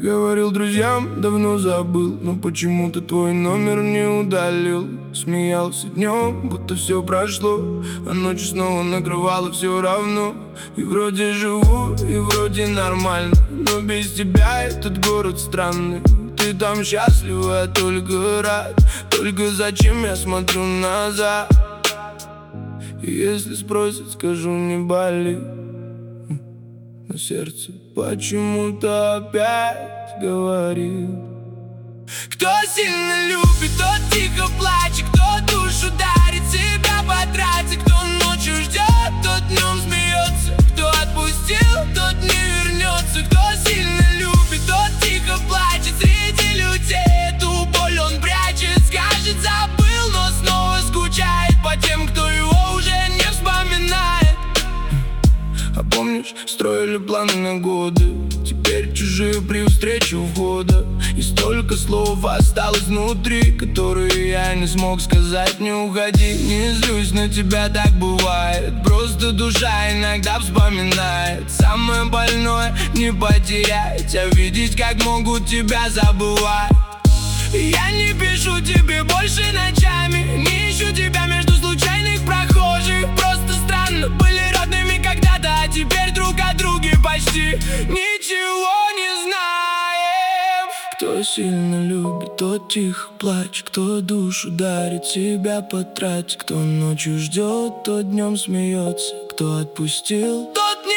говорил друзьям, давно забыл, но почему-то твой номер не удалил. Смеялся днем, будто все прошло, а ночью снова накрывало все равно. И вроде живу, и вроде нормально, но без тебя этот город странный. Ты там счастлив, я только рад, только зачем я смотрю назад? И если спросят, скажу, не болит, но сердце почему-то опять говорит. Кто сильно любит, тот тихо плачет, кто душу дарит, себя потратит, кто ночью ждет, тот днем смеется, кто отпустил, тот не вернется. Кто сильно любит, тот тихо плачет, среди людей эту боль он прячет. Скажет, забыл, но снова скучает по тем, кто его уже не вспоминает. А помнишь, строили планы на годы, теперь чужие при встрече у входа. И столько слов осталось внутри, которые я не смог сказать. Не уходи, не злюсь на тебя, так бывает, просто душа иногда вспоминает. Самое больное не потерять, а видеть, как могут тебя забывать. Я не пишу тебе больше ночами, не ищу тебя между случайных прохожих. Просто странно, были родными когда-то, а теперь друг о друге почти ничего не знаем. Кто сильно любит, тот тихо плачет, кто душу дарит, себя потратит, кто ночью ждет, тот днем смеется, кто отпустил, тот не